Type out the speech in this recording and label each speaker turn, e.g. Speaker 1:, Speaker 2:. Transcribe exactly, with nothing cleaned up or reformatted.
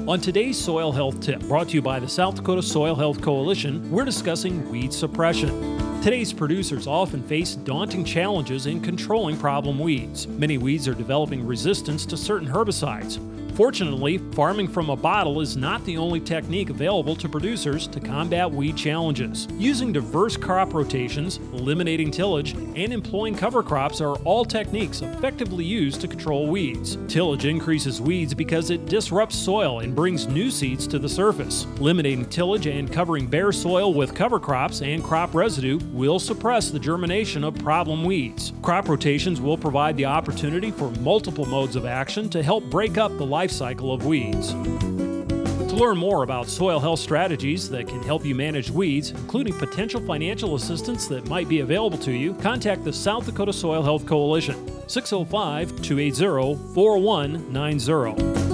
Speaker 1: On today's Soil Health Tip, brought to you by the South Dakota Soil Health Coalition, we're discussing weed suppression. Today's producers often face daunting challenges in controlling problem weeds. Many weeds are developing resistance to certain herbicides. Fortunately, farming from a bottle is not the only technique available to producers to combat weed challenges. Using diverse crop rotations, eliminating tillage, and employing cover crops are all techniques effectively used to control weeds. Tillage increases weeds because it disrupts soil and brings new seeds to the surface. Eliminating tillage and covering bare soil with cover crops and crop residue will suppress the germination of problem weeds. Crop rotations will provide the opportunity for multiple modes of action to help break up the life cycle of weeds. To learn more about soil health strategies that can help you manage weeds, including potential financial assistance that might be available to you, contact the South Dakota Soil Health Coalition, six oh five, two eight zero, four one nine zero.